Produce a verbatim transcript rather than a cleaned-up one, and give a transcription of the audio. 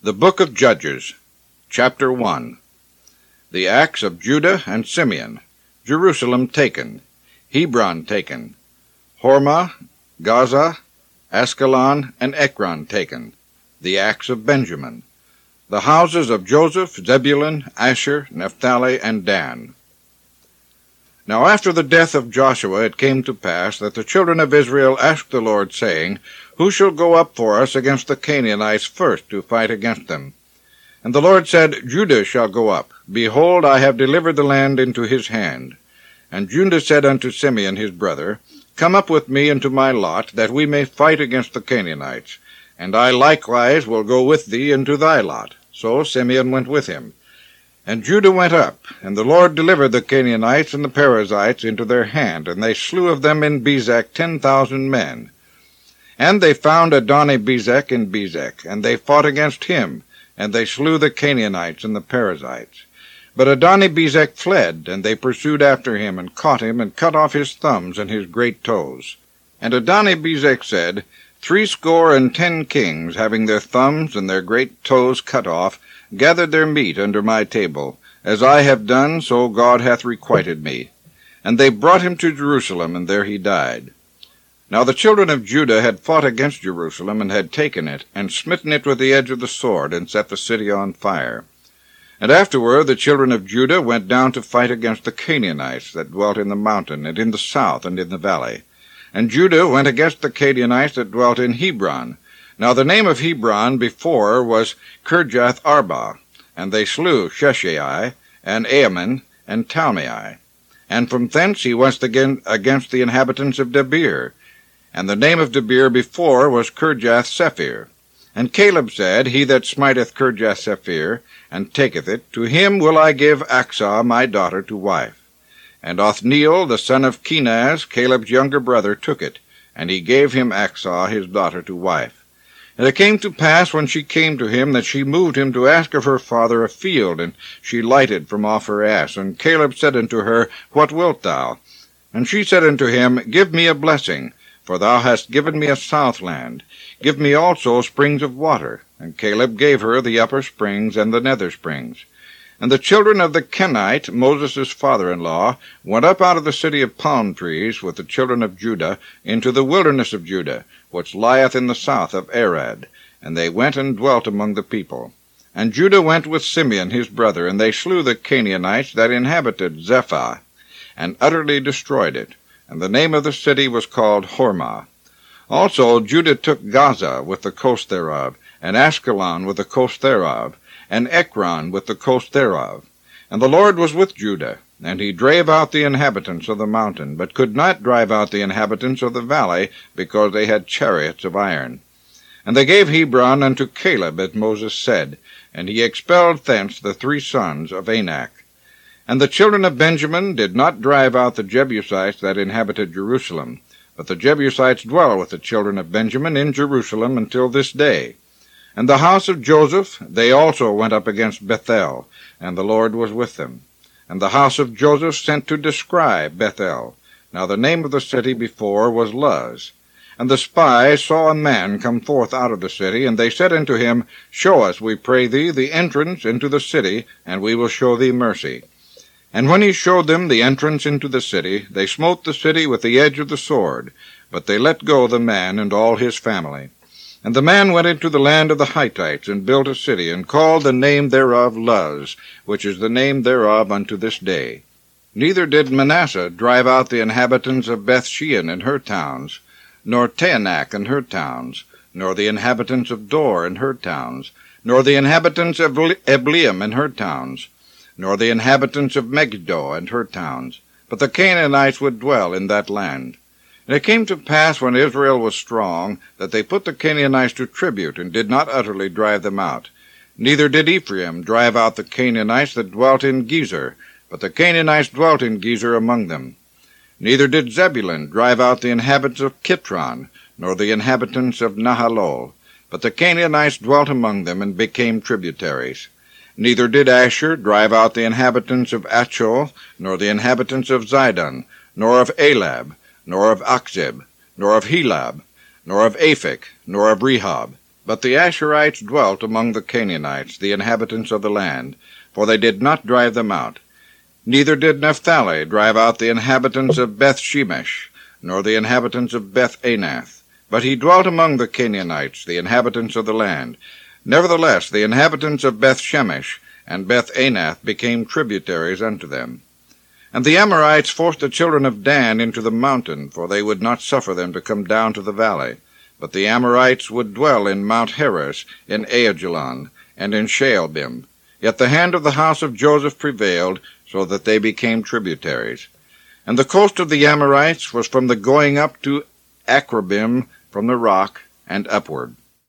The Book of Judges, Chapter one. The Acts of Judah and Simeon. Jerusalem taken. Hebron taken. Hormah, Gaza, Askelon, and Ekron taken. The Acts of Benjamin. The houses of Joseph, Zebulun, Asher, Naphtali, and Dan. Now after the death of Joshua it came to pass that the children of Israel asked the Lord, saying, Who shall go up for us against the Canaanites first to fight against them? And the Lord said, Judah shall go up. Behold, I have delivered the land into his hand. And Judah said unto Simeon his brother, Come up with me into my lot, that we may fight against the Canaanites. And I likewise will go with thee into thy lot. So Simeon went with him. And Judah went up, and the Lord delivered the Canaanites and the Perizzites into their hand, and they slew of them in Bezek ten thousand men. And they found Adoni-Bezek in Bezek, and they fought against him, and they slew the Canaanites and the Perizzites. But Adoni-Bezek fled, and they pursued after him, and caught him, and cut off his thumbs and his great toes. And Adoni-Bezek said, Threescore and ten kings, having their thumbs and their great toes cut off, gathered their meat under my table. As I have done, so God hath requited me. And they brought him to Jerusalem, and there he died. Now the children of Judah had fought against Jerusalem, and had taken it, and smitten it with the edge of the sword, and set the city on fire. And afterward the children of Judah went down to fight against the Canaanites that dwelt in the mountain, and in the south, and in the valley. And Judah went against the Canaanites that dwelt in Hebron. Now the name of Hebron before was Kirjath-Arba, and they slew Sheshai, and Ahiman, and Talmai. And from thence he went again against the inhabitants of Debir, and the name of Debir before was Kirjath-Sepher. And Caleb said, He that smiteth Kirjath-Sepher, and taketh it, to him will I give Achsah my daughter to wife. And Othniel the son of Kenaz, Caleb's younger brother, took it, and he gave him Achsah his daughter to wife. And it came to pass, when she came to him, that she moved him to ask of her father a field, and she lighted from off her ass. And Caleb said unto her, What wilt thou? And she said unto him, Give me a blessing, for thou hast given me a south land. Give me also springs of water. And Caleb gave her the upper springs and the nether springs. And the children of the Kenite, Moses' father-in-law, went up out of the city of palm trees with the children of Judah into the wilderness of Judah, which lieth in the south of Arad. And they went and dwelt among the people. And Judah went with Simeon his brother, and they slew the Canaanites that inhabited Zephah, and utterly destroyed it. And the name of the city was called Hormah. Also Judah took Gaza with the coast thereof, and Askelon with the coast thereof, and Ekron with the coast thereof. And the Lord was with Judah, and he drave out the inhabitants of the mountain, but could not drive out the inhabitants of the valley, because they had chariots of iron. And they gave Hebron unto Caleb, as Moses said, and he expelled thence the three sons of Anak. And the children of Benjamin did not drive out the Jebusites that inhabited Jerusalem, but the Jebusites dwell with the children of Benjamin in Jerusalem until this day. And the house of Joseph, they also went up against Bethel, and the Lord was with them. And the house of Joseph sent to describe Bethel. Now the name of the city before was Luz. And the spies saw a man come forth out of the city, and they said unto him, Show us, we pray thee, the entrance into the city, and we will show thee mercy. And when he showed them the entrance into the city, they smote the city with the edge of the sword, but they let go the man and all his family. And the man went into the land of the Hittites, and built a city, and called the name thereof Luz, which is the name thereof unto this day. Neither did Manasseh drive out the inhabitants of Bethshean and her towns, nor Taanach and her towns, nor the inhabitants of Dor and her towns, nor the inhabitants of Ebleam and her towns, nor the inhabitants of Megiddo and her towns. But the Canaanites would dwell in that land. And it came to pass, when Israel was strong, that they put the Canaanites to tribute, and did not utterly drive them out. Neither did Ephraim drive out the Canaanites that dwelt in Gezer, but the Canaanites dwelt in Gezer among them. Neither did Zebulun drive out the inhabitants of Kitron, nor the inhabitants of Nahalol, but the Canaanites dwelt among them, and became tributaries. Neither did Asher drive out the inhabitants of Achol, nor the inhabitants of Zidon, nor of Elab, nor of Achzib, nor of Helab, nor of Aphek, nor of Rehob. But the Asherites dwelt among the Canaanites, the inhabitants of the land, for they did not drive them out. Neither did Naphtali drive out the inhabitants of Beth-shemesh, nor the inhabitants of Beth-anath. But he dwelt among the Canaanites, the inhabitants of the land. Nevertheless, the inhabitants of Beth-shemesh and Beth-anath became tributaries unto them. And the Amorites forced the children of Dan into the mountain, for they would not suffer them to come down to the valley. But the Amorites would dwell in Mount Heres, in Aijalon, and in Shaalbim. Yet the hand of the house of Joseph prevailed, so that they became tributaries. And the coast of the Amorites was from the going up to Akrabim, from the rock, and upward.